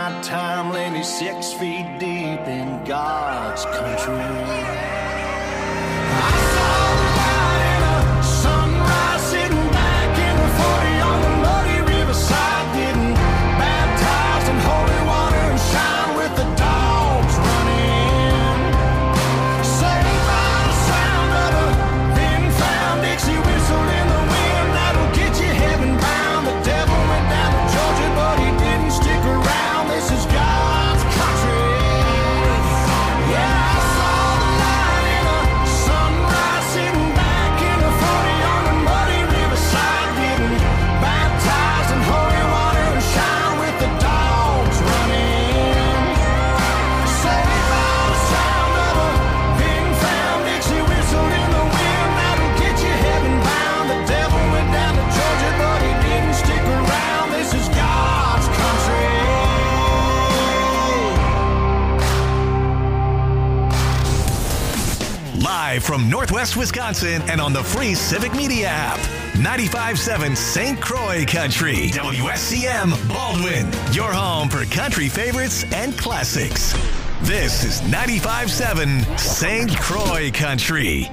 my time lay me 6 feet deep in God's country. From Northwest Wisconsin and on the free Civic Media app. 95.7 St. Croix Country. WSCM Baldwin. Your home for country favorites and classics. This is 95.7 St. Croix Country.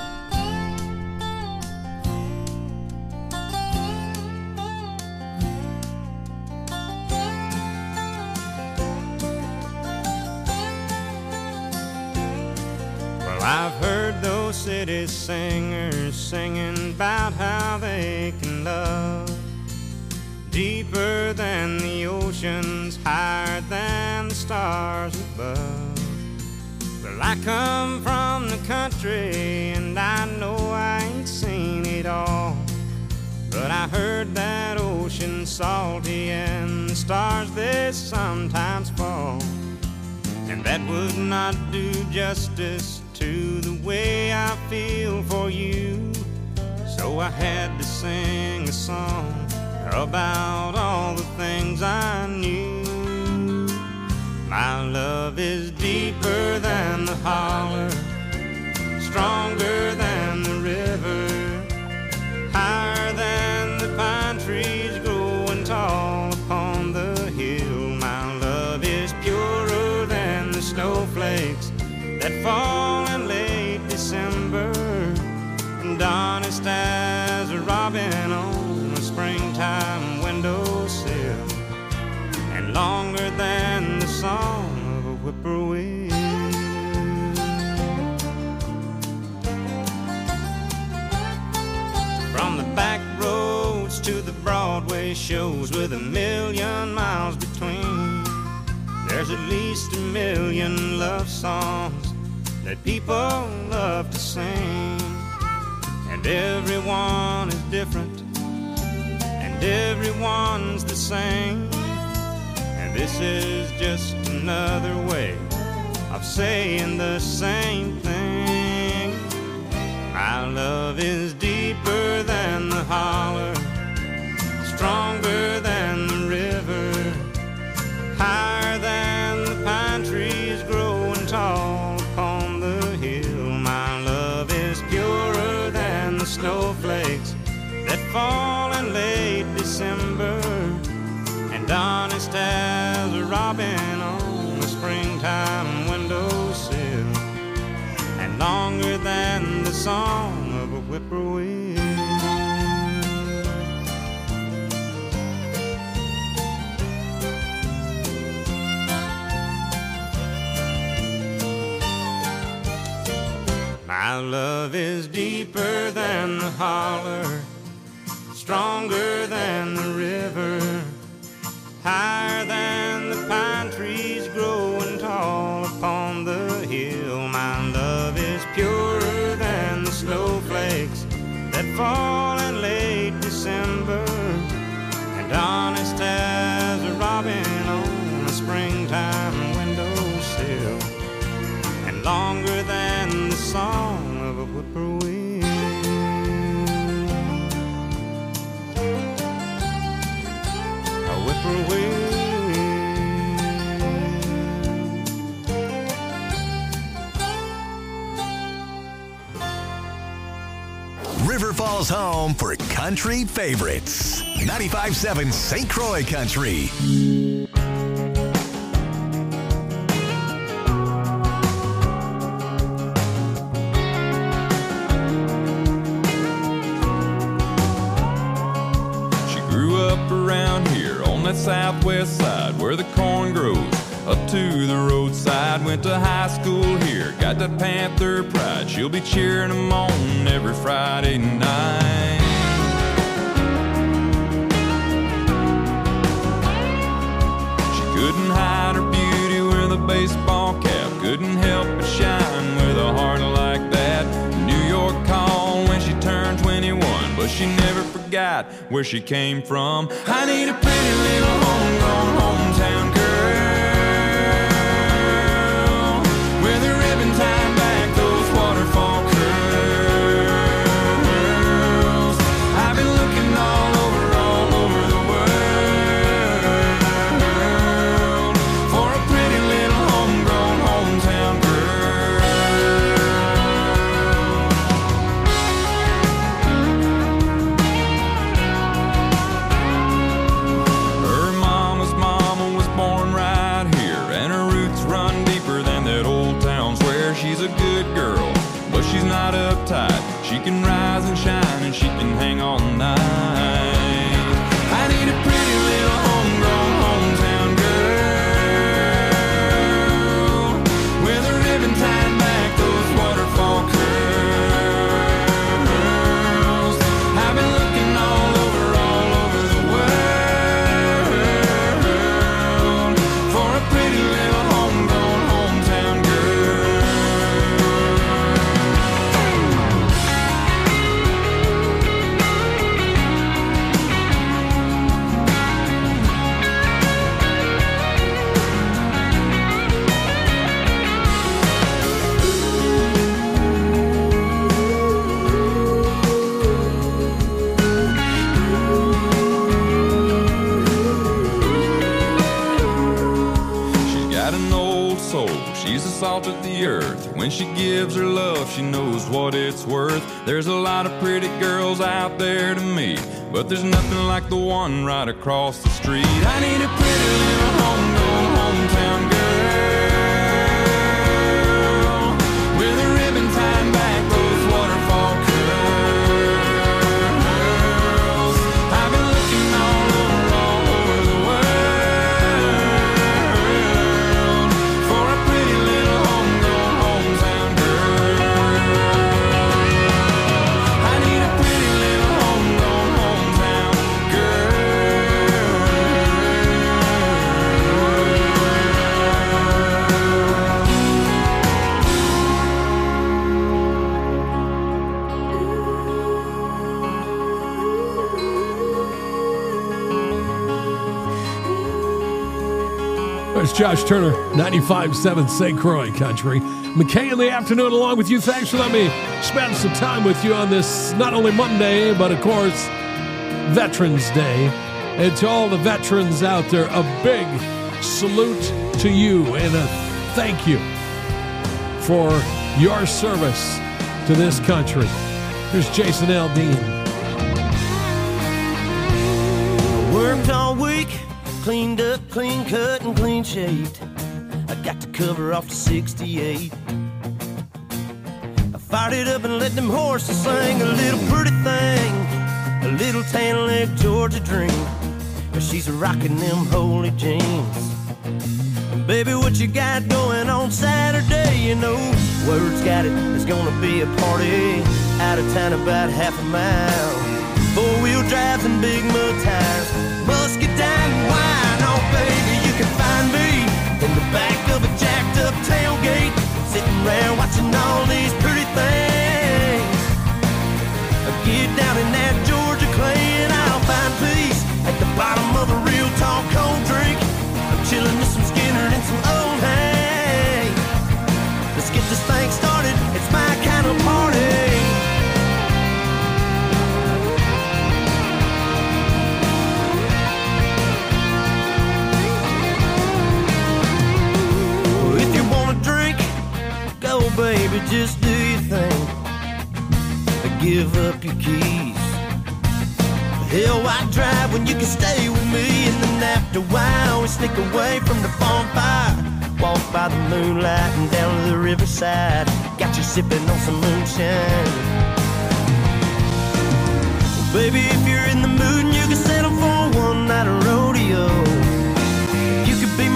I've heard those city singers singing about how they can love deeper than the oceans, higher than the stars above. Well, I come from the country and I know I ain't seen it all, but I heard that ocean's salty and the stars they sometimes fall, and that would not do justice to the way I feel for you. So I had to sing a song about all the things I knew. My love is deeper than the holler, stronger than the river, higher than the pine trees growing tall upon the hill. My love is purer than the snowflakes that fall in late December, and honest as a robin on a springtime windowsill, and longer than the song of a whippoorwill. From the back roads to the Broadway shows with 1,000,000 miles between, there's at least 1,000,000 love songs that people love to sing, and everyone is different and everyone's the same, and this is just another way of saying the same thing. My love is deeper than the holler, stronger than the river, higher than the pine trees growing tall upon the hill. My love is purer than the snowflakes that fall in late December, and honest as a robin on a springtime windowsill, and longer than the song of a whippoorwill. My love is deeper than the holler, stronger than the river, higher than the pine trees growing tall upon the hill. My love is purer than the snowflakes that fall in late December, and honest as a robin on a springtime windowsill, and longer than the song of a whippoorwill. A whippoorwill. River Falls home for country favorites. 95.7 St. Croix Country. southwest side where the corn grows. Up to the roadside, went to high school here. Got that Panther pride, she'll be cheering them on every Friday night. She couldn't hide her beauty with a baseball cap, couldn't help but shine with a heart like that. New York called when she turned 21, but she never forgot where she came from. I need a pretty little homegrown hometown girl, with a ribbon tied back those waterfall curls. I've been looking all over the world for a pretty little homegrown hometown girl. Her mama's mama was born right here, and her roots run deeper than that old town square. She's a good girl, but she's not uptight. She can rise and shine, and she can hang all night. I need a pretty little homegrown hometown girl, with a ribbon tied back those waterfall curls. I've been looking all over the world for a pretty little homegrown hometown girl. She's got an old soul, she's the salt of the earth. When she gives her love, she knows what it's worth. There's a lot of pretty girls out there to meet, but there's nothing like the one right across the street. I need a pretty little homegrown hometown girl, with a ribbon tied back those waterfall curls. I've been looking all over the world for a pretty little homegrown hometown girl. I need a pretty little homegrown hometown There's Josh Turner, 95.7 St. Croix Country. McKay in the afternoon along with you. Thanks for letting me spend some time with you on this, not only Monday, but of course, Veterans Day. And to all the veterans out there, a big salute to you and a thank you for your service to this country. Here's Jason Aldean. Worked all week, cleaned up, clean cut, and clean shaved. I got the cover off the 68. I fired it up and let them horses sing a little pretty thing, a little tan leg Georgia dream. But she's rocking them holy jeans. And baby, what you got going on Saturday? You know, word's got it, there's gonna be a party out of town about half a mile. Four-wheel drives and big mud tires, musket down and wine. Oh baby, you can find me in the back of a jacked up tailgate, sitting around watching all these pretty things. Get down in that Georgia clay and I'll find peace at the bottom of a real tall cold drink. I'm chilling with some Skinner and some old hay. Let's get this thing started, it's my kind of party. Well, if you wanna drink, go baby, just do your thing. Give up your keys. Hell, why drive when you can stay with me? And then after a while, we sneak away from the bonfire, walk by the moonlight and down to the riverside. Got you sipping on some moonshine. Well, baby, if you're in the mood and you can settle for one night of rodeo,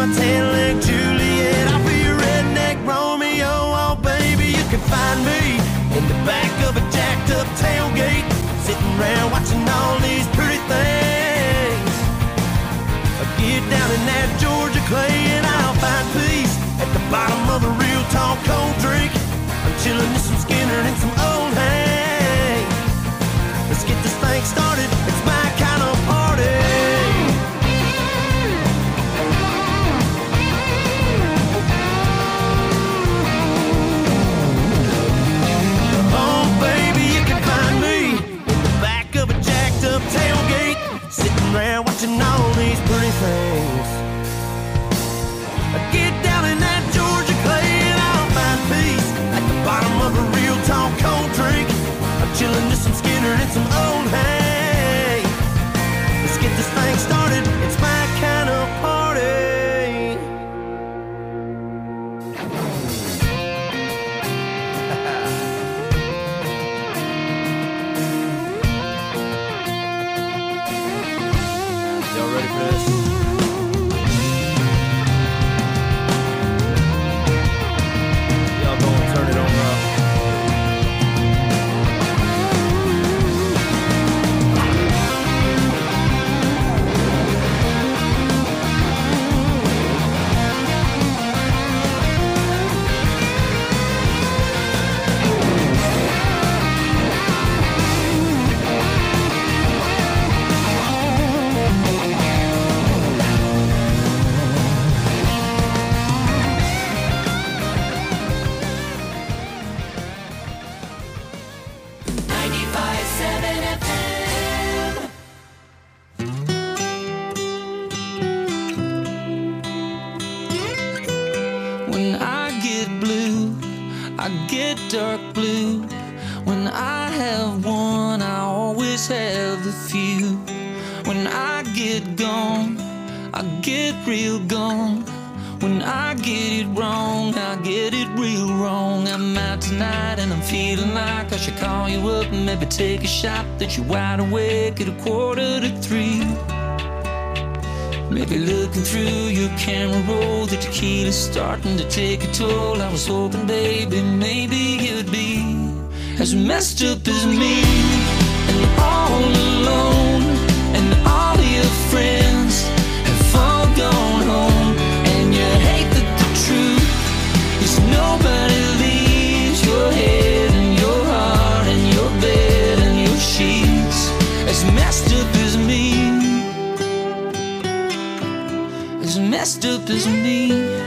tan leg Juliet, I'll be your redneck Romeo. Oh baby, you can find me in the back of a jacked up tailgate, sitting around watching all these pretty things. Get down in that Georgia clay and I'll find peace at the bottom of a real tall cold drink. I'm chilling with some Skinner and some old hay. Let's get this thing started, it's my kind of party. Oh baby, you can find me in the back of a jacked up tailgate, sitting around watching all these pretty things. Get down in that Georgia clay and I'll find peace at the bottom of a real tall cold drink. I'm chilling with some Skinner and some old hay. Let's get this thing started, it's my kind of party. Y'all ready for this? Y'all gonna turn it on up. When I get blue, I get dark blue. When I have one, I always have a few. When I get gone, I get real gone. When I get it wrong, I get it real wrong. I'm out tonight and I'm feeling like I should call you up and maybe take a shot that you're wide awake at 2:45. Maybe looking through your camera roll, the tequila's starting to take a toll. I was hoping, baby, maybe you'd be as messed up as me, and all alone, and all your friends have all gone home. And you hate that the truth is nobody leaves your head and your heart and your bed and your sheets as messed up as me. As messed up as me.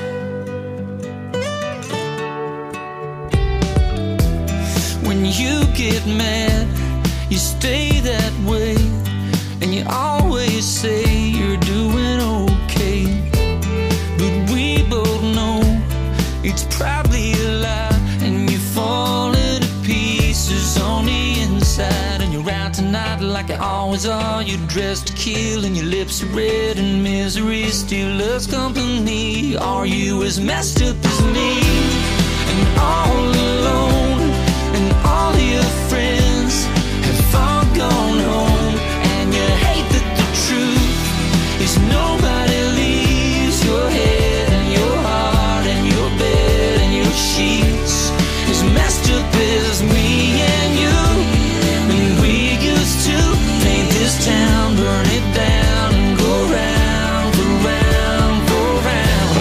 When you get mad, you stay that way, and you always say you're doing okay. But we both know it's probably a lie, and you're falling to pieces on the inside. And you're out tonight like you always are. You're dressed to kill and your lips are red, and misery still loves company. Are you as messed up as me? And all alone, and all your friends have all gone home. And you hate that the truth is nobody leaves your head and your heart and your bed and your sheets as messed up as me and you. And we used to paint this town, burn it down, and go round for round for round.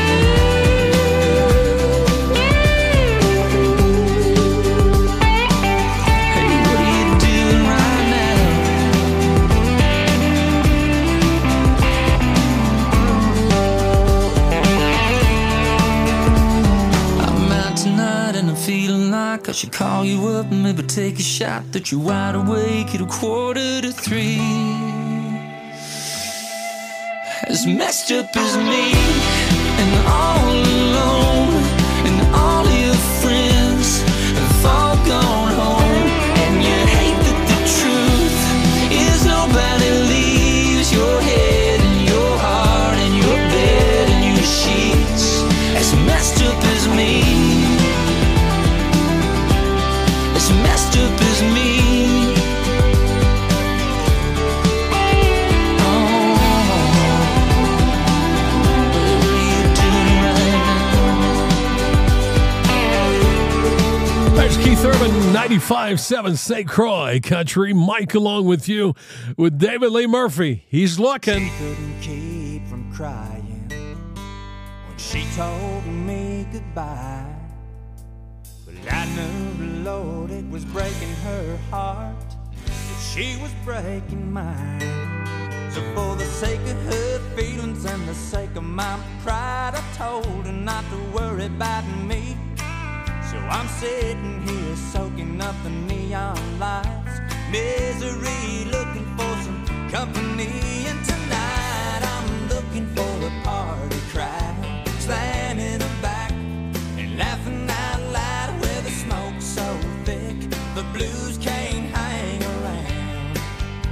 Hey, what are you doing right now? I'm out tonight and I'm feeling like I should call you up and maybe take a shot that you're wide awake at 2:45. As messed up as me, and all alone, and all your friends have all gone home. And you hate that the truth is nobody leaves your head and your heart and your bed and your sheets as messed up as me. As messed up as me. Oh. Keith Urban, 95.7 St. Croix Country. Mike along with you with David Lee Murphy. He's looking. She couldn't keep from crying when she told me goodbye. But I knew the Lord, it was breaking her heart, that she was breaking mine. So for the sake of her feelings and the sake of my pride, I told her not to worry about me. So I'm sitting here soaking up the neon lights, misery, looking for some company. And tonight I'm looking for a party crowd, slamming her back and laughing out loud, where the smoke's so thick the blues can't hang around.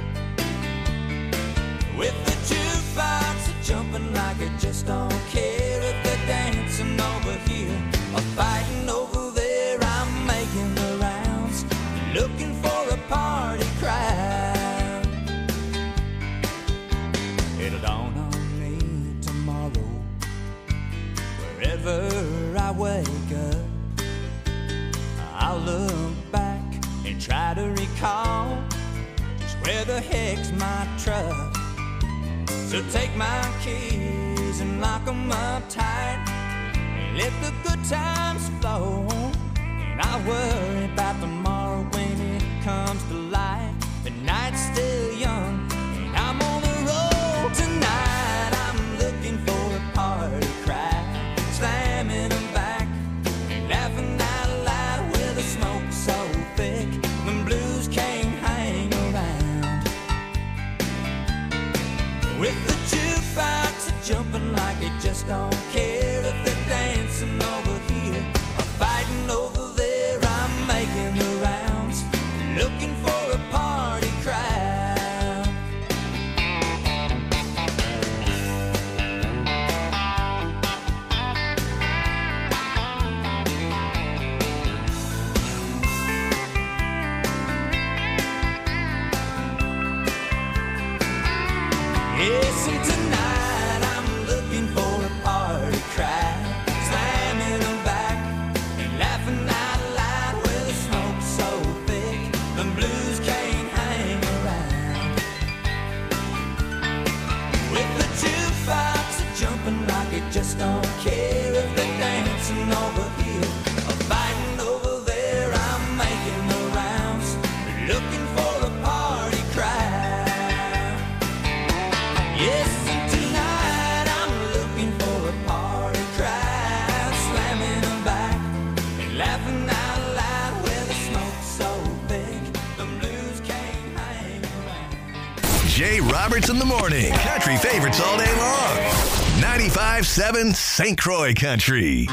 With the jukebox jumping like it just don't care, if they're dancing over here or fighting over there, I'm making the rounds, looking for a party crowd. It'll dawn on me tomorrow, wherever I wake up, I'll look back and try to recall just where the heck's my truck. So take my keys and lock them up tight, and let the good times flow. And I'll worry about tomorrow when it comes to light. The night's still young and I'm on the road tonight. I'm looking for a party crowd, slamming them back and laughing out loud, where the smoke's so thick the blues can't hang around. With the jukebox jumping like it just don't care, if they're dancing over here or fighting over there, I'm making the rounds, looking for a party crowd. Yes, and tonight I'm looking for a party crowd, slamming them back and laughing out loud, where the smoke's so thick the blues can't hang around. With the jukebox jumping like it just don't care, if they're dancing over here or fighting over there, I'm making the rounds, looking for a party crowd. Yes, and tonight I'm looking for a party crowd, slamming them back and laughing out loud, where the smoke's so thick the blues can't hang around. Jay Roberts in the morning. Country favorites all day long. 95.7 St. Croix Country.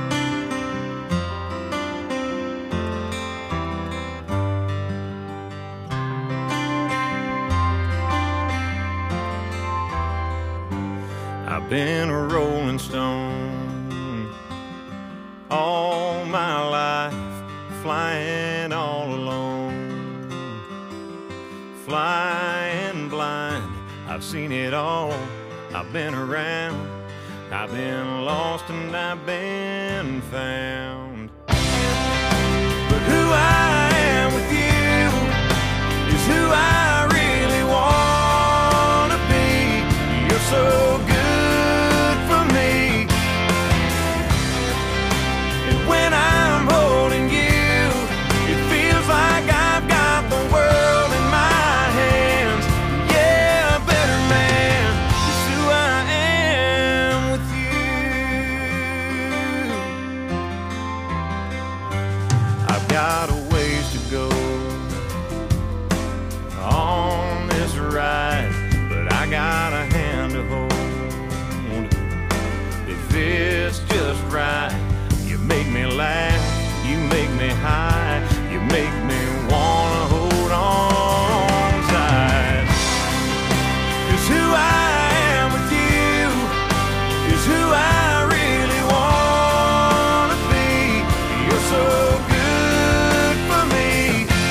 I've been a rolling stone all my life, flying all alone, flying blind. I've seen it all, I've been around, I've been lost and I've been found. But who I am with you is who I really want to be. You're so good for me, and when I'm holding you, it feels like I've got the world in my hands. Yeah, a better man is who I am with you. I've got a ways to go on this ride, but I got a hand to hold. If it's just right, you make me laugh, you make me high, you make me wanna hold on tight. 'Cause who I am with you is who I really wanna be. You're so good for me,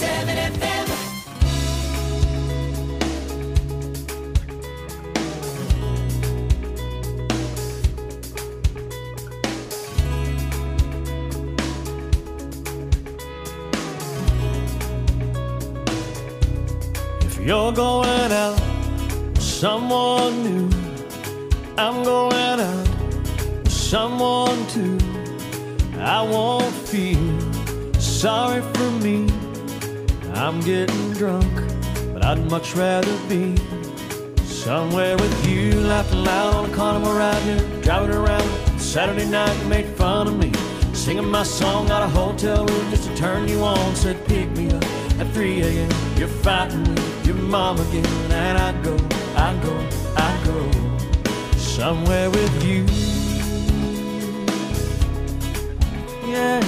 97 FM. If you're going out with someone new, I'm going out with someone too. I won't feel sorry for me. I'm getting drunk, but I'd much rather be somewhere with you, laughing loud on a carnival ride here, driving around Saturday night. You made fun of me, singing my song out of a hotel room just to turn you on. Said pick me up at 3 a.m. You're fighting with your mom again, and I'd go somewhere with you. Yeah,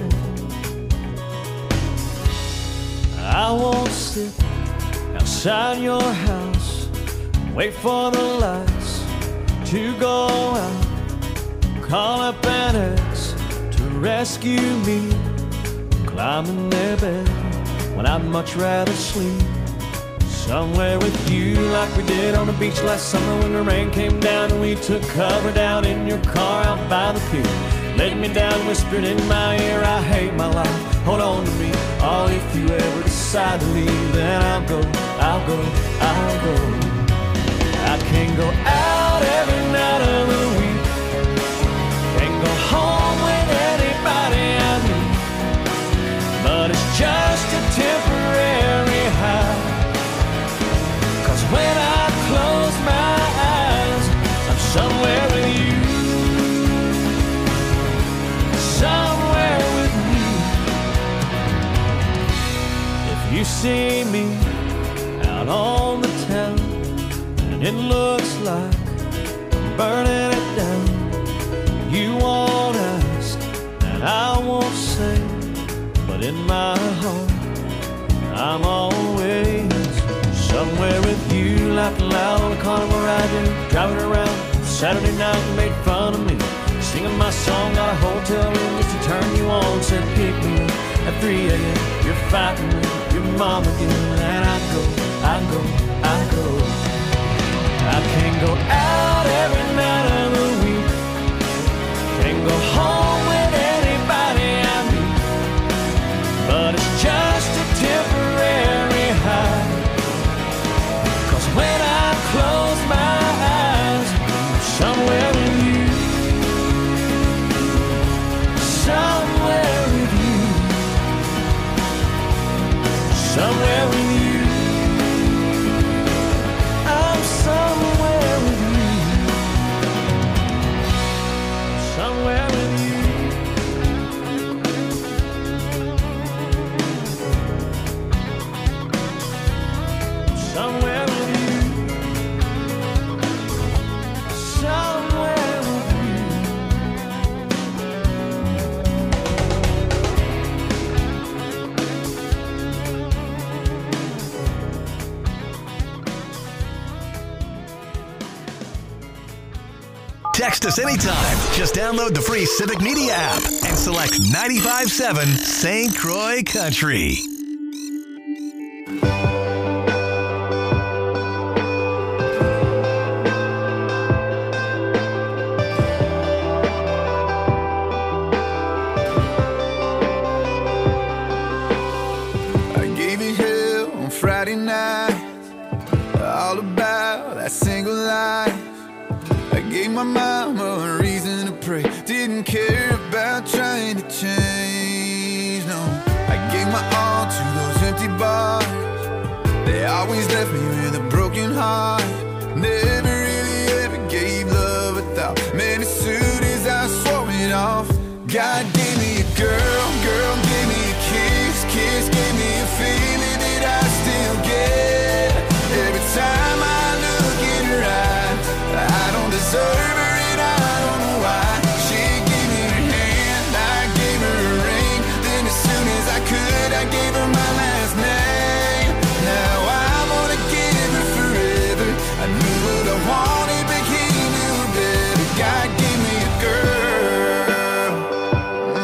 I won't sit outside your house, wait for the lights to go out, call up an ex to rescue me, climb in their bed when I'd much rather sleep somewhere with you, like we did on the beach last summer when the rain came down and we took cover down in your car out by the pier. Laid me down, whispered in my ear, I hate my life, hold on to me. Oh, if you ever decide to leave, then I'll go. I can't go out every night of the week, can't go home with anybody I meet, but it's just a temporary high. Cause when I close my eyes, I'm somewhere with you. Somewhere with you. If you see me out on the town and it looks like I'm burning it down, you won't ask and I won't say, but in my heart I'm always somewhere with you, laughing loud on a carnival ride here, driving around Saturday night. You made fun of me, singing my song out of a hotel room just to turn you on. Said pick me up at 3 a.m. You're fighting with your mom again, and I go. I can't go out every night of the week, can't go home with anybody I meet, but it's just a temporary high. Cause when I close my eyes, I'm somewhere with you. Somewhere with you. Somewhere with you. I'm somewhere with you. Somewhere with you. Somewhere with you. Somewhere with you. Text us anytime. Just download the free Civic Media app and select 95.7 St. Croix Country. I gave you hell on Friday night, all about that single life. I gave my mama a reason to pray, didn't care about trying to change, no. I gave my all to those empty bars, they always left me with a broken heart. Never really ever gave love a thought, man, as soon as I swore it off. God gave me a girl, girl gave me a kiss, kiss gave me a feeling that I still get. Every time I look in her eyes, I don't deserve her and I don't know why. She gave me her hand, I gave her a ring, then as soon as I could, I gave her my last name. Now I'm gonna give her forever. I knew what I wanted, but he knew better. God gave me a girl.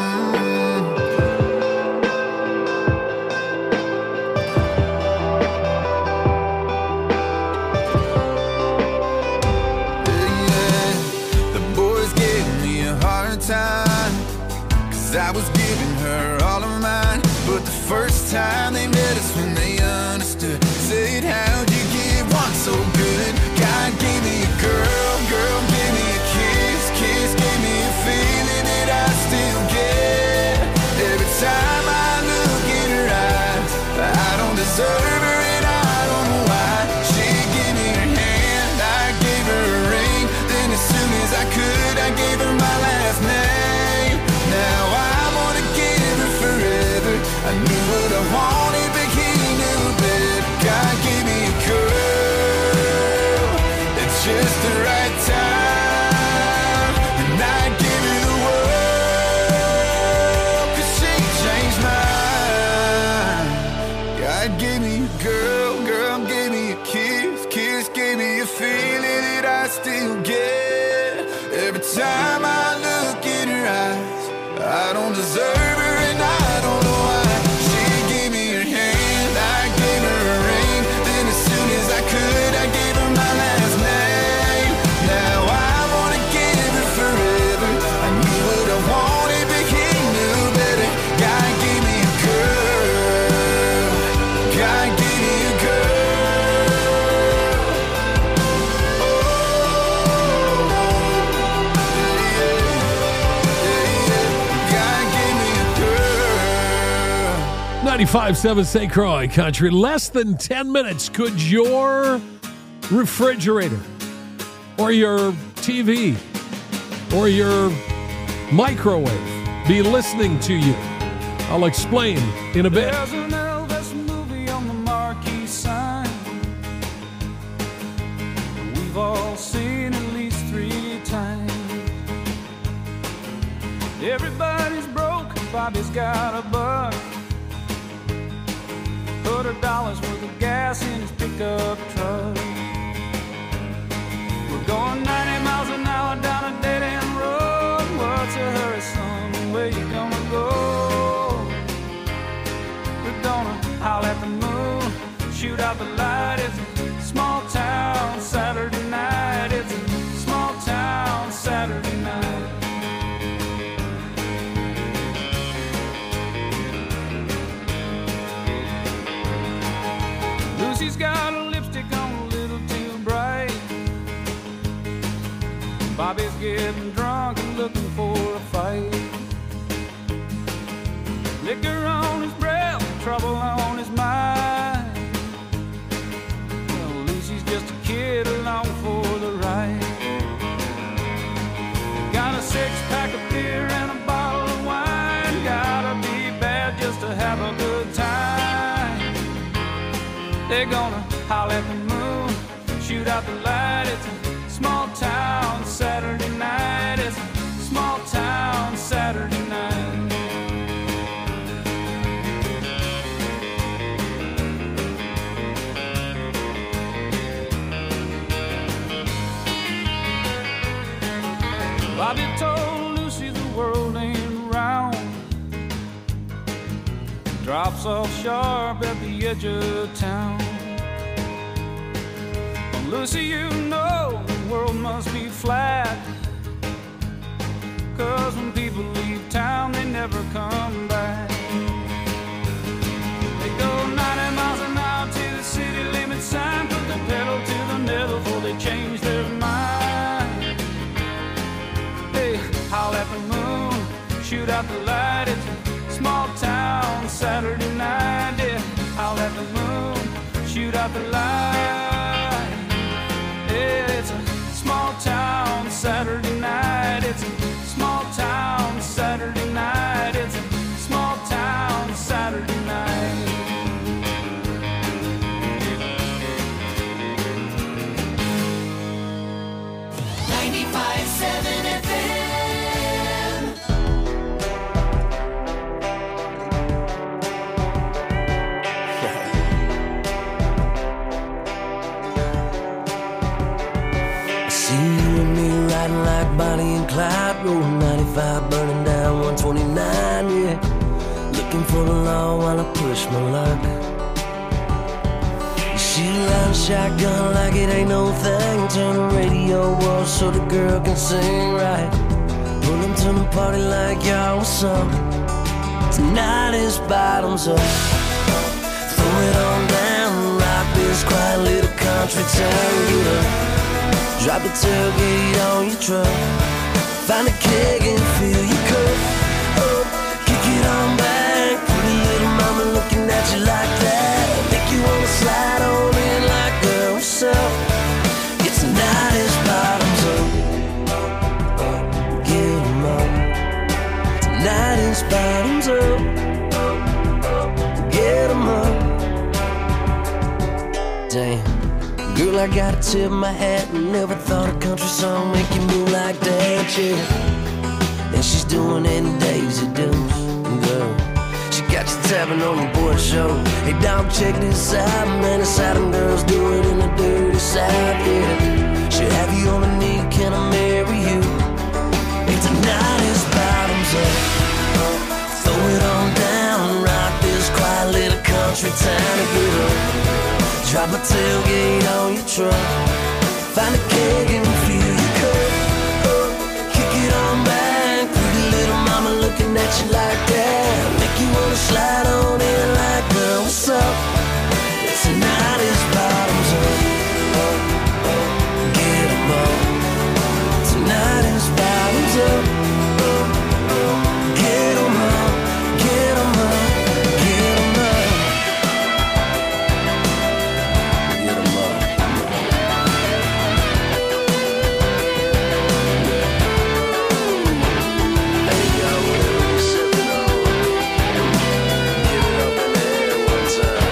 'cause I was giving her all of mine. But the first time they met us when they understood, said, how'd you get one so good? God gave me a girl, girl gave me a kiss, kiss gave me a feeling that I still get. Every time I look in her eyes, I don't deserve her and I don't know why. She gave me her hand, I gave her a ring, then as soon as I could, I gave her my last name. Now I wanna give her forever. I knew what I wanted, but he knew better. God gave me a girl at just the right time, and I give her the world, 'cause she changed mine. God gave me a girl, girl gave me a kiss, kiss gave me a feeling that I still get. Every time I look in her eyes, I don't deserve her and I don't know why. She gave me her hand, I gave her a ring, then as soon as I could, I gave her my last name. Now I wanna give her forever. I knew what I wanted, but he knew better. God gave me a girl, God gave me a girl. Oh, God gave me a girl. 95.7 St. Croix Country. Less than 10 minutes. Could your refrigerator or your TV or your microwave be listening to you? I'll explain in a bit. There's an Elvis movie on the marquee sign. We've all seen at least 3 times. Everybody's broke, Bobby's got a buck. $100 worth of gas in his pickup truck. We're going 90 miles an hour down a dead-end road. What's a hurry, son? Where you gonna go? We're gonna howl at the moon, shoot out the light. It's a small town Saturday night. It's a small town Saturday night. Lucy's got a lipstick on a little too bright. Bobby's getting drunk and looking for a fight. Liquor on his breath, trouble on his mind. Well, Lucy's just a kid along for the ride. Got a 6-pack of beer and a bottle of wine. Gotta be bad just to have a good time. They're gonna howl at the moon, shoot out the light. It's a small town Saturday night. It's a small town Saturday night. Bobby told Lucy the world ain't round. Drops off sharp at the edge of town. Well, Lucy, you know the world must be flat, 'cause when people leave town, they never come back. They go 90 miles an hour to the city limit sign, put the pedal to the metal before they change their mind. They howl at the moon, shoot out the light. It's a small town Saturday night. Yeah, howl at the moon, shoot out the light. Yeah, it's a small town Saturday night. It's a small town Saturday night. It's a small town Saturday night. Bonnie and Clyde, rolling 95, burning down 129, yeah. Looking for the law while I push my luck. She line a shotgun like it ain't no thing. Turn the radio off so the girl can sing right. Pull them to the party like y'all was summer. Tonight is bottoms up. Throw it on down, rock this quiet little country town. Get up, drop the tailgate on your truck. Find a keg and fill your cup up. Kick it on back, pretty little mama looking at you like that. Make you wanna slide on in like, girl, what's up? It's tonight is bottoms up. Get 'em up. Tonight is bottoms up. Get 'em up. Damn, girl, I gotta tip my hat. Never thought a country song make you move like that, yeah. And she's doing it in Daisy Dukes, girl. She got you tapping on the board show. Hey, dog, check this out, man. The Southern girls do it in the dirty South, yeah. She'll have you on a knee, can I marry you? Hey, tonight is bottoms up. Throw it on down, rock this quiet little country town and get up. Drop a tailgate on your truck. Find a keg and fill your cup up. Kick it on back, pretty little mama looking at you like that. Make you wanna slide on in like, girl, what's up? Tonight is bottoms up. Get 'em up. Tonight is bottoms up. Get 'em up. Get 'em up. Get 'em up. Get 'em up. Hey, y'all, whatever you sipping on, give it up in the air one time.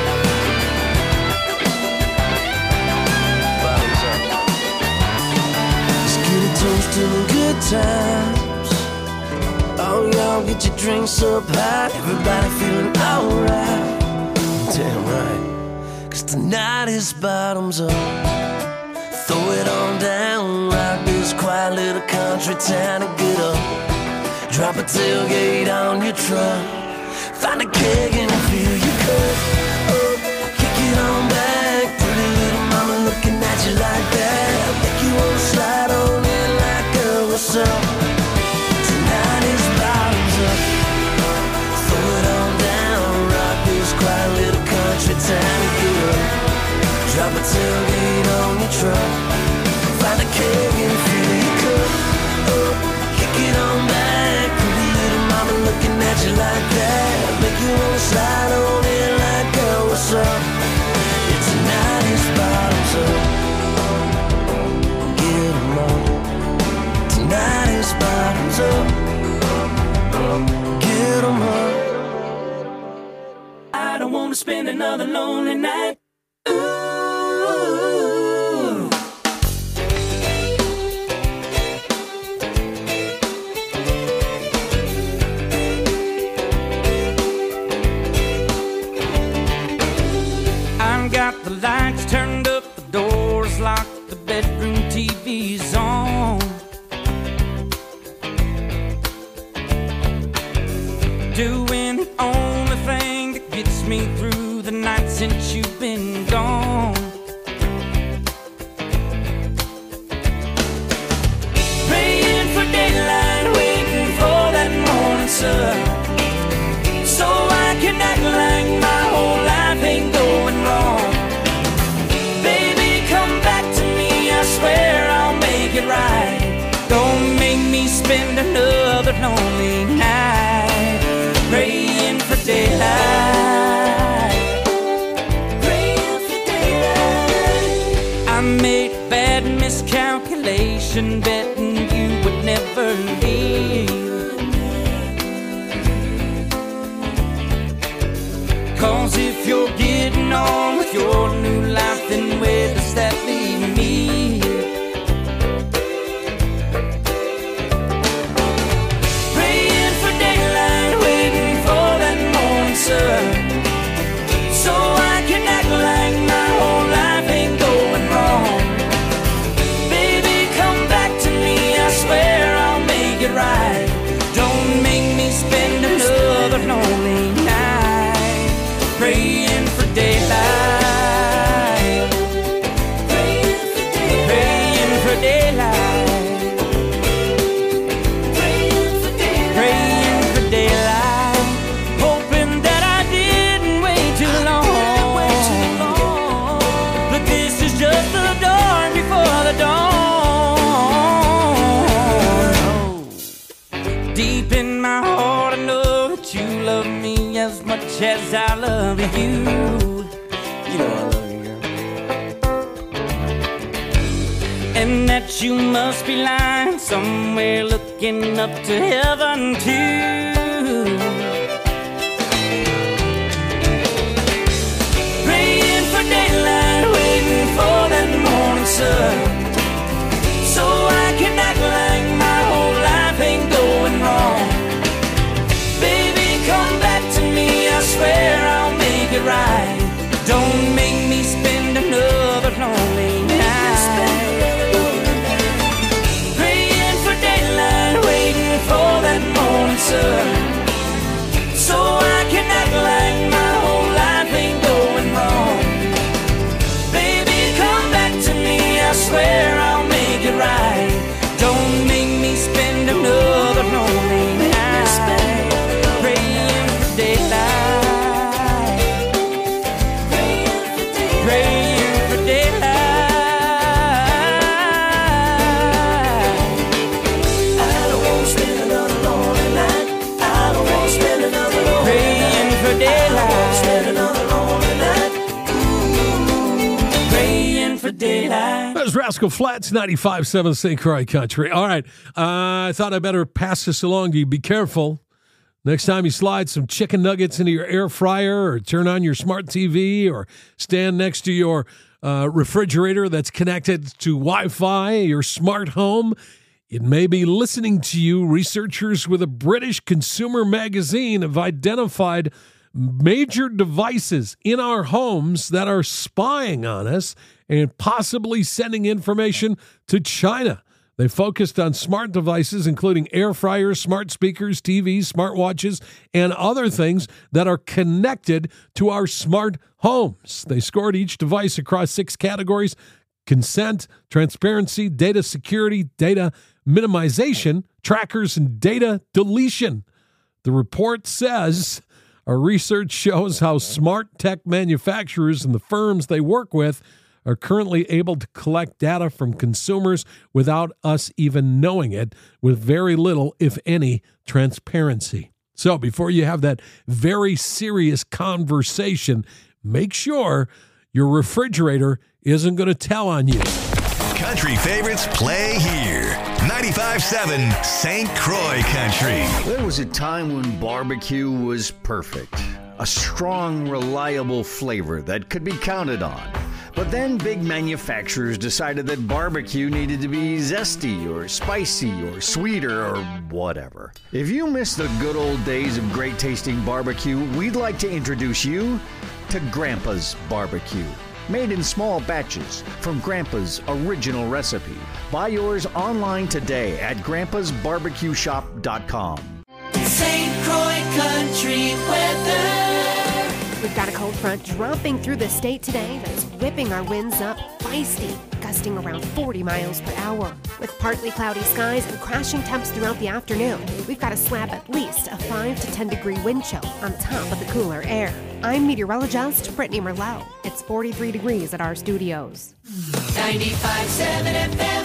Bottoms up. Let's get a toast to the good times. Oh, y'all, get your drinks up high. Everybody feeling alright. Damn right. 'Cause tonight is bottoms up. Throw it on down, rock this quiet little country town and get up. Drop a tailgate on your truck. Find a keg and fill your cup up. Kick it on back, pretty little mama looking at you like that. Make you wanna slide on in like, girl, what's up? Tonight is bottoms up. Throw it on down, rock this quiet little country town and get up. Drop a tailgate on your truck. Find a keg and fill your cup up. Kick it on back, pretty little mama looking at you like that. Make you wanna slide on in like, girl, what's up? It's tonight is bottoms up. Get 'em up. Tonight is bottoms up. Get 'em up. I don't wanna spend another lonely night. Ooh. I've got the lights turned up, the doors locked, the bedroom TV's on. Doing the only thing that gets me through the night since you've been gone. Praying for daylight, waiting for that morning sun, so I can act like my whole life ain't going wrong. Baby, come back to me, I swear I'll make it right. Don't make me spend another lonely night. Praying for daylight. Praying for daylight. I made a bad miscalculation, betting you would never leave. 'Cause if you're getting on with your new life, then where does that leave me? Praying for daylight, waiting for that morning sun, so I can act like my whole life ain't going wrong. Baby, come back to much as I love you. You know I love you, girl. And that you must be lying somewhere looking up to heaven too. Praying for daylight, waiting for that morning sun, so I can act like my whole life ain't going wrong. Baby, come back to me, I swear I'll make it right. Don't make me spend another lonely night. Praying for daylight, waiting for that morning sun, so I can act like my whole life ain't going wrong. Baby, come back to me, I swear I'll make it right. Don't make me spend another lonely night. Praying for daylight, praying for daylight. I don't want to spend another lonely night. I don't want to spend another lonely Praying for daylight, spend another lonely night. praying for daylight. That was Rascal Flatts, 95.7 St. Croix Country. All right. I thought I better pass this along to you. Be careful. Next time you slide some chicken nuggets into your air fryer or turn on your smart TV or stand next to your refrigerator that's connected to Wi-Fi, your smart home, it may be listening to you. Researchers with a British consumer magazine have identified major devices in our homes that are spying on us and possibly sending information to China. They focused on smart devices, including air fryers, smart speakers, TVs, smartwatches, and other things that are connected to our smart homes. They scored each device across 6 categories: consent, transparency, data security, data minimization, trackers, and data deletion. The report says our research shows how smart tech manufacturers and the firms they work with are currently able to collect data from consumers without us even knowing it, with very little, if any, transparency. So before you have that very serious conversation, make sure your refrigerator isn't going to tell on you. Country favorites play here. 95.7 St. Croix Country. There was a time when barbecue was perfect. A strong, reliable flavor that could be counted on. But then big manufacturers decided that barbecue needed to be zesty or spicy or sweeter or whatever. If you miss the good old days of great tasting barbecue, we'd like to introduce you to Grandpa's Barbecue. Made in small batches from Grandpa's original recipe. Buy yours online today at grandpasbarbecueshop.com. St. Croix Country weather. We've got a cold front dropping through the state today that's whipping our winds up feisty, gusting around 40 miles per hour. With partly cloudy skies and crashing temps throughout the afternoon, we've got a slab at least a 5 to 10 degree wind chill on top of the cooler air. I'm meteorologist Brittany Merlot. It's 43 degrees at our studios. 95.7 FM.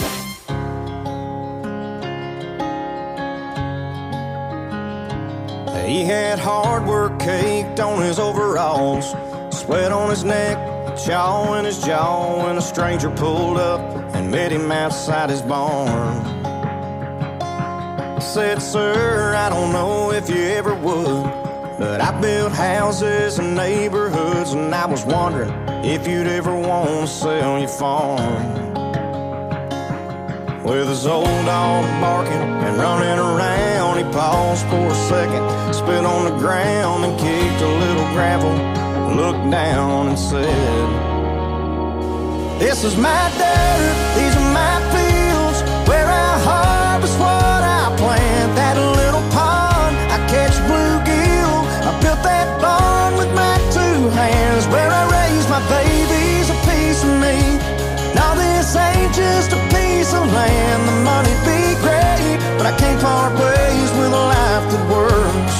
He had hard work caked on his overalls, sweat on his neck, chaw in his jaw, when a stranger pulled up and met him outside his barn. Said, "Sir, I don't know if you ever would, but I built houses and neighborhoods, and I was wondering if you'd ever want to sell your farm." With his old dog barking and running around, he paused for a second, spit on the ground and kicked a little gravel, looked down and said, "This is my dirt, these are my fields, where I harvest what I plant. That little pond, I catch bluegill, I built that barn with my 2 hands, where I raise my babies, a piece of me. Now this ain't just a piece of land, the money'd be great, but I can't part ways with a life that works.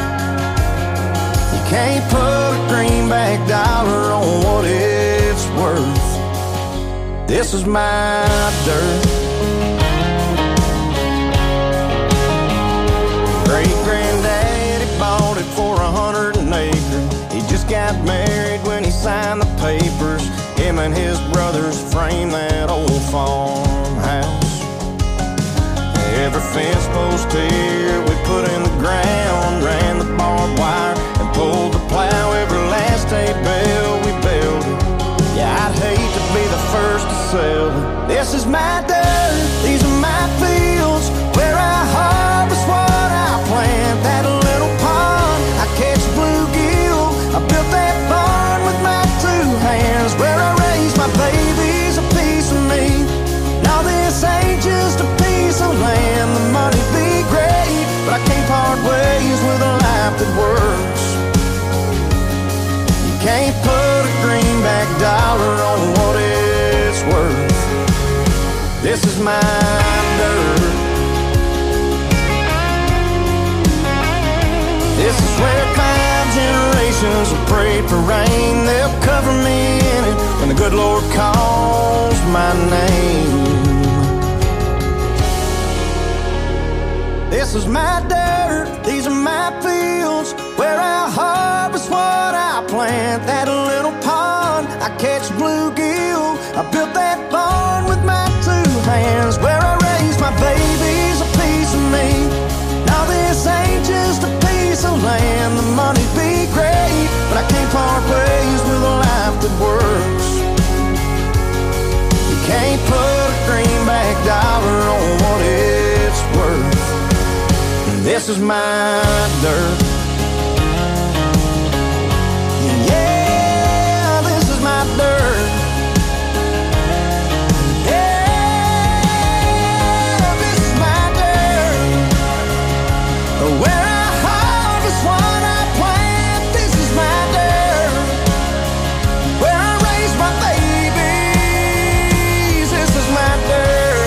You can't put a greenback dollar on what it's worth. This is my dirt." Great granddaddy bought it for 100 an acre. him and his brothers framed that old farmhouse. Every fence post here we put in the ground, ran the barbed wire and pulled the plow. Every last hay bale we bailed it. Yeah, I'd hate to be the first to sell it. This is my dirt, these are my fields, where I harvest what I plant. That little pond, I catch bluegill. I built that barn with my two hands, where I raise my babies, a piece of me. Now this ain't just a piece of land. The money be great, but I can't part ways with a life that works. You can't put a greenback dollar on what it's worth. This is my dirt. This is where 5 generations have prayed for rain. They'll cover me in it when the good Lord calls my name. This is my dirt, these are my fields, where I harvest what I plant. That little pond, I catch bluegill. I built that barn with my two hands, where I raise my babies, a piece of me. Now this ain't just a piece of land. The money be great, but I can't part ways with a life that works. You can't put a greenback dollar on what it's worth. This is my dirt. Yeah, this is my dirt. Yeah, this is my dirt. Where I harvest what I plant. This is my dirt. Where I raise my babies. This is my dirt.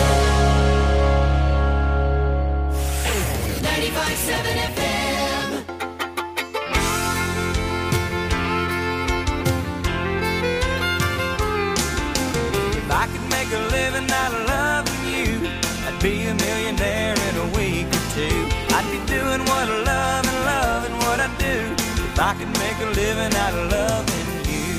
95.7 FM. If I could make a living out of loving you, I'd be a millionaire in a week or two. I'd be doing what I love and loving what I do. If I could make a living out of loving you.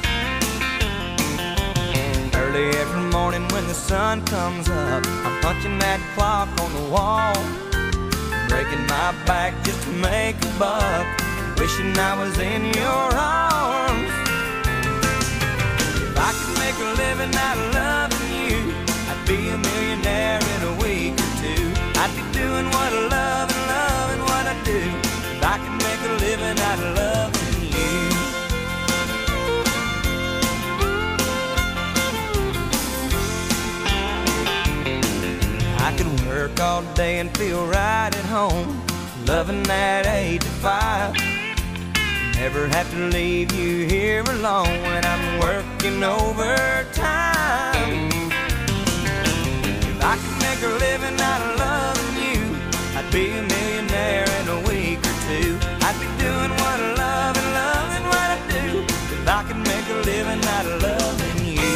Early every morning when the sun comes up, I'm punching that clock on the wall, breaking my back just to make a buck, wishing I was in your arms. If I could make a living out of loving you, I'd be a millionaire in a week or two. I'd be doing what I love and loving what I do. If I could make a living out of loving you. I could work all day and feel right at home, loving that 8 to 5. Never have to leave you here alone when I'm working overtime. If I could make a living out of loving you, I'd be a millionaire in a week or two. I'd be doing what I love and loving what I do. If I could make a living out of loving you.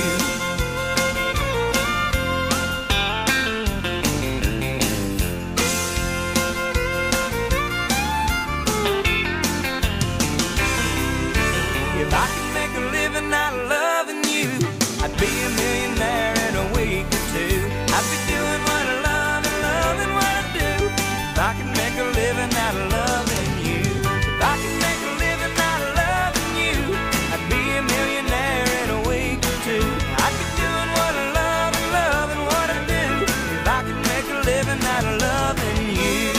If I could make a living out of loving you, I'd be a millionaire in a week or two. I'd be doing what I love and loving what I do. If I could make a living out of loving you. If I could make a living out of loving you, I'd be a millionaire in a week or two. I'd be doing what I love and loving what I do. If I could make a living out of loving you.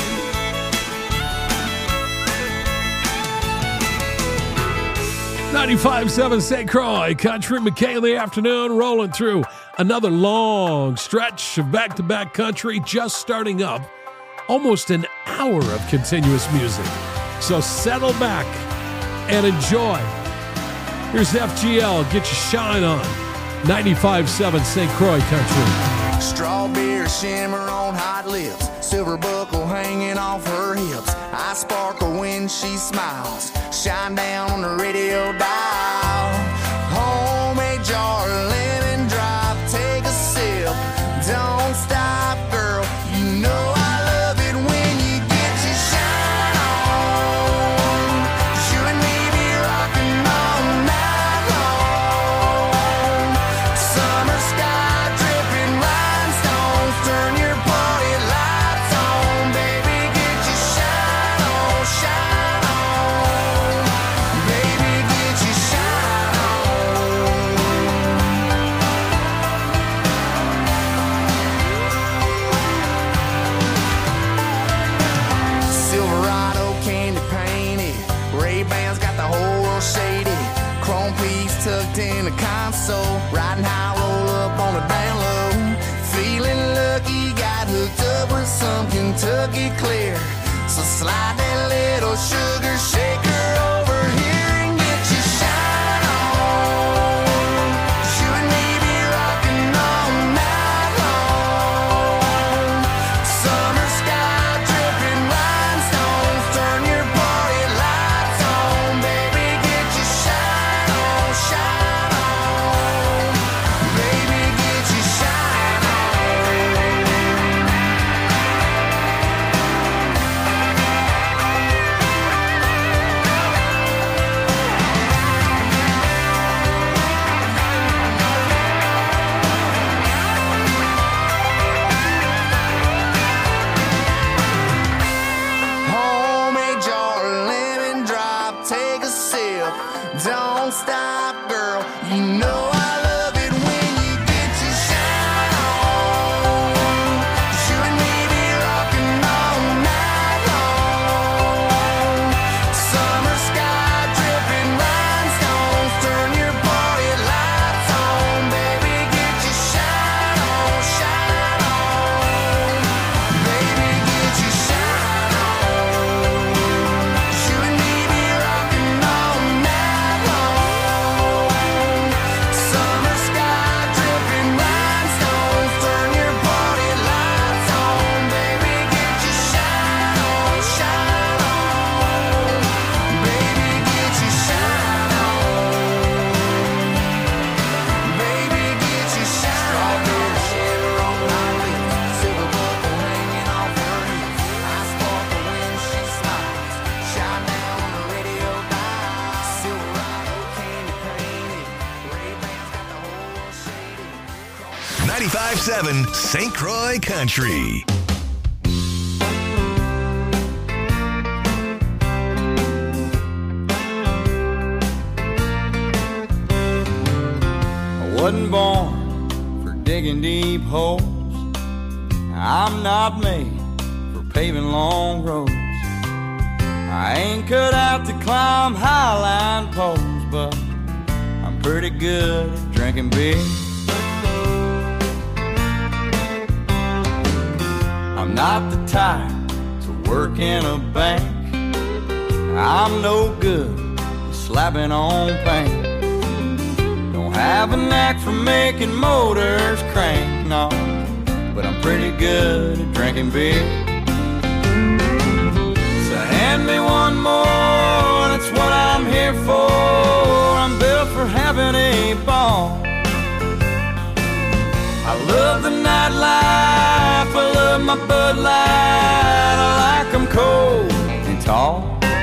95.7 St. Croix Country. McKay in the afternoon, rolling through another long stretch of back-to-back country, just starting up. Almost an hour of continuous music. So settle back and enjoy. Here's FGL, Get Your Shine On. 95.7 St. Croix Country. Strawberry shimmer on hot lips, silver buckle hanging off her hips. I sparkle when she smiles, shine down on the radio dial. Homemade jar of lemon drop, take a sip, don't stop, girl. You know I love it when you get your shine on. 'Cause you and me be rocking all night long. the console, riding high, roll up on a down low. Feeling lucky, got hooked up with some Kentucky Clear. So slide that little sugar shaker over here and get your shine on. 'Cause you and me be rocking all night long. Summer sky dripping rhinestones, turn your party lights on. Baby, get your shine on, shine on. Baby, get your shine on. Homemade jar, lemon drop, take a sip. Don't stop, girl. You know I love it when you get your shine on. 'Cause you and me be rocking all night long. Summer sky dripping rhinestones, turn your party lights on. Baby, get your shine on, shine on. Baby, get your shine on. 'Cause you and me be rocking all night long. Summer sky dripping rhinestones, turn your party lights on. Baby, get your shine on, shine on. Baby, get your shine on. Baby, get your shine on. Strawberry shiver on my lips, silver buckle hanging off her hips. I sparkle when she smiles, shine down on the radio dial. Silverado candy painted, Ray-Bans got the whole world shaded. 95.7 St. Croix Country. I wasn't born for digging deep holes. I'm not made for paving long roads. I ain't cut out to climb highline poles, but I'm pretty good at drinking beer. I'm not the type to work in a bank. I'm no good at slapping on paint. Don't have a knack for making motors crank, no, but I'm pretty good at drinking beer. So hand me one more, that's what I'm here for. I'm built for having a ball. I love the nightlife, I love my Bud Light. I like 'em cold and tall.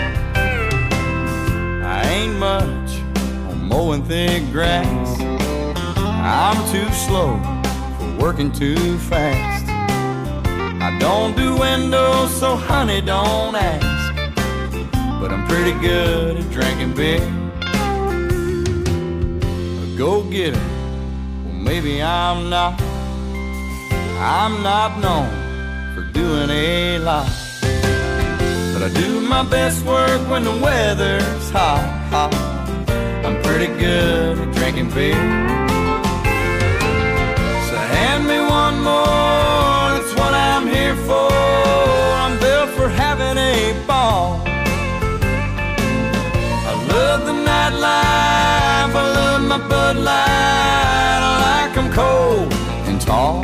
I ain't much on mowing thick grass. I'm too slow for working too fast. I don't do windows, so honey, don't ask. But I'm pretty good at drinking beer. A go-getter, well, maybe I'm not. I'm not known for doing a lot, but I do my best work when the weather's hot, hot. I'm pretty good at drinking beer. So hand me one more, that's what I'm here for. I'm built for having a ball. I love the nightlife, I love my Bud Light. I like 'em cold and tall.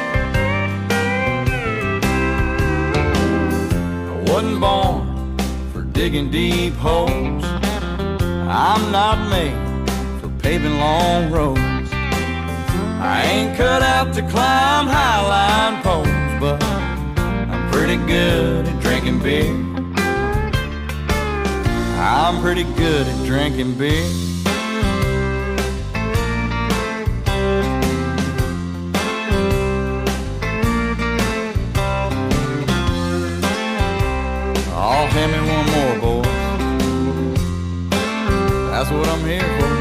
I wasn't born for digging deep holes. I'm not made for paving long roads. I ain't cut out to climb highline poles, but I'm pretty good at drinking beer. I'm pretty good at drinking beer. Oh, hand me one more, boys. That's what I'm here for.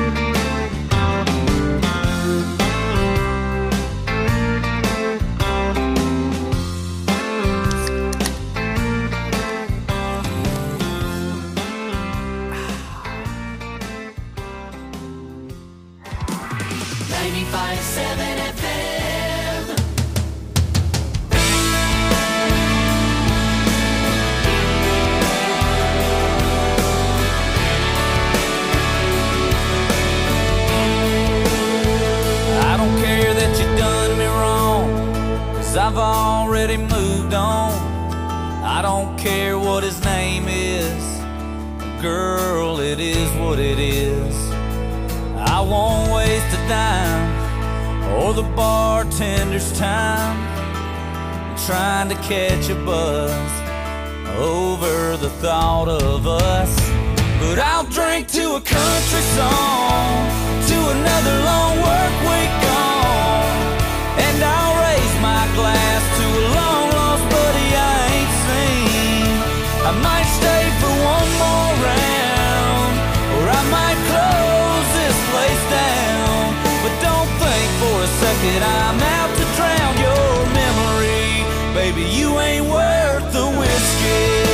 already moved on. I don't care what his name is. Girl, it is what it is. I won't waste a dime or the bartender's time trying to catch a buzz over the thought of us. But I'll drink to a country song, to another long work week gone, and I'll raise my glass to a long lost buddy I ain't seen. I might stay for one more round, or I might close this place down. But don't think for a second I'm out to drown your memory. Baby, you ain't worth the whiskey.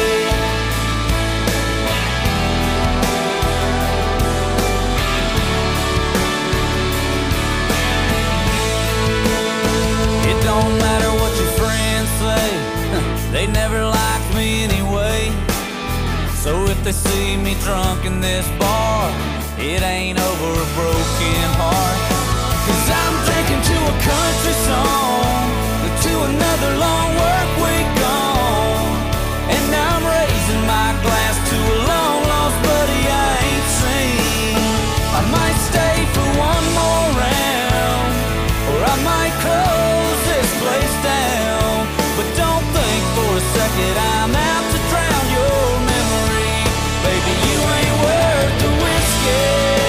It don't matter what your friends say, they never liked me anyway. So if they see me drunk in this bar, it ain't over a broken heart. 'Cause I'm drinking to a country song, to another long work week gone, and I'm raising my glass to a long lost buddy I ain't seen. I might stay for one more round, or I might close this place down. But don't think for a second I'm out to drown your memory. Baby, you ain't worth the whiskey.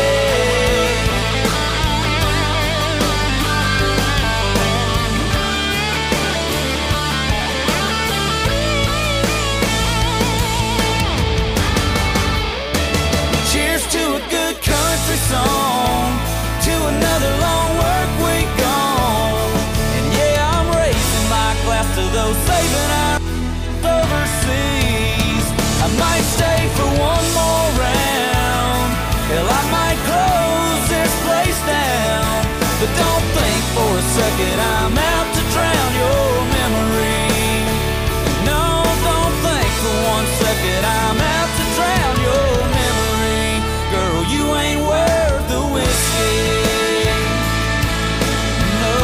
Song to another long work week gone, and yeah, I'm raising my glass to those saving our overseas. I might stay for one more round, hell, I might close this place down. But don't think for a second I'm out to drown your memory. No, don't think for 1 second I'm out to drown your memory. Girl, you ain't worth the whiskey. No.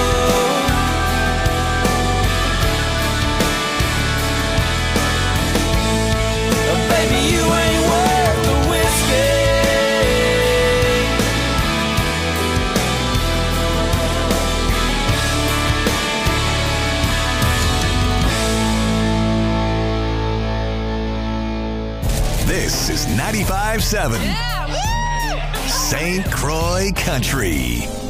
Baby, you ain't worth the whiskey. This is 95.7 St. Croix Country.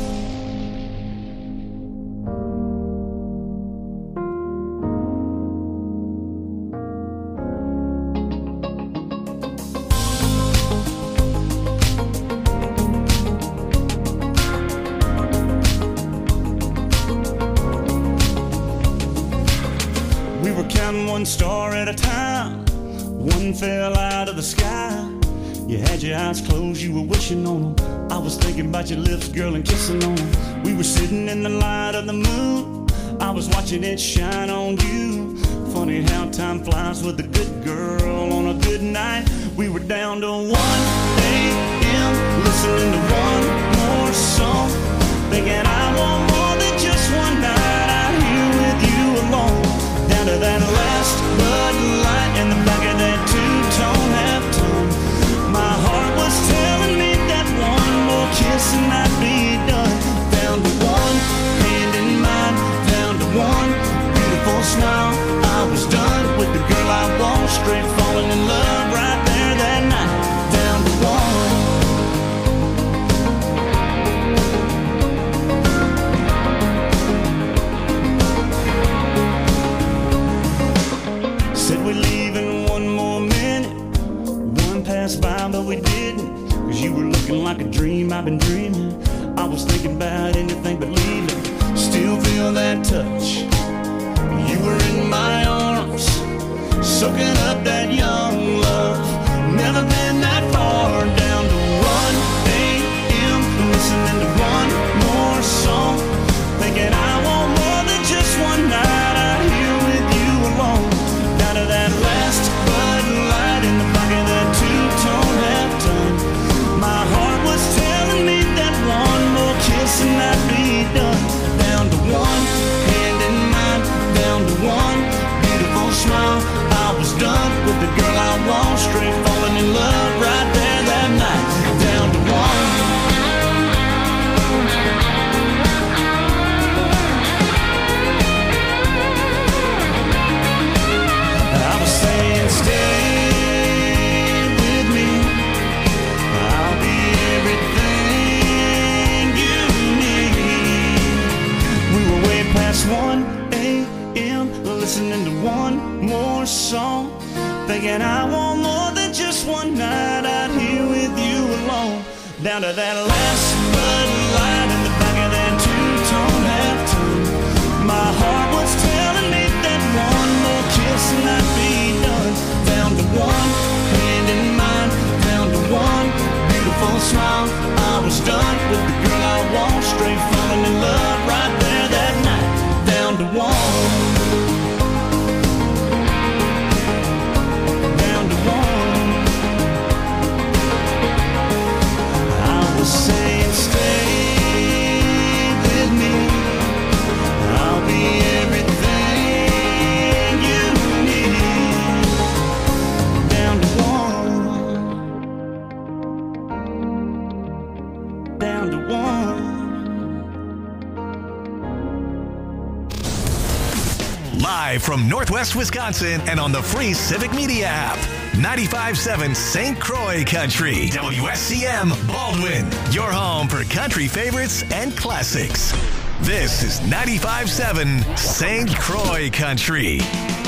We were counting one star at a time. One fell out of the sky. You had your eyes closed, you were wishing on them. I was thinking about your lips, girl, and kissing on them. We were sitting in the light of the moon. I was watching it shine on you. Funny how time flies with a good girl on a good night. We were down to 1 a.m. listening to one more song, thinking I want more than just one night out here with you alone. Down to that last Bud Light in the back of that two-tone half-tone. My heart was telling me that one more kiss and I'd be done. Down to one hand in mine, down to one beautiful smile. I was done with the girl I want, straight falling in love right there that night. Down to one. Said we'd leave in one more minute. One passed by, but we didn't. 'Cause you were looking like a dream I've been dreaming. I was thinking about anything but leaving. Still feel that touch. You were in my arms, soaking up that young love. Never been that far. Down to 1 a.m. listening to one more song, thinking I want more than just one night out here with you alone. Down to that last Bud Light in the back of that two-tone half-tone. My heart was telling me that one more kiss and I'd be done. Down to one hand in mine, down to I was done with the girl I want, straight falling in love right there that night, down to one. I was saying stay with me, I'll be everything you need. We were way past 1 a.m. listening to one more song, thinking I want more than just one night out here with you alone. Down to that last Bud Light in the back of that two-tone half-tone. My heart was telling me that one more kiss and I'd be done. Down to one, hand in mine, down to one beautiful smile. I was done with the girl I want, straight falling in love right there that night, down to one. Saying stay with me, I'll be everything you need. Down to one, down to one. Live from Northwest Wisconsin and on the free Civic Media app. 95.7 St. Croix Country. WSCM Baldwin. Your home for country favorites and classics. This is 95.7 St. Croix Country.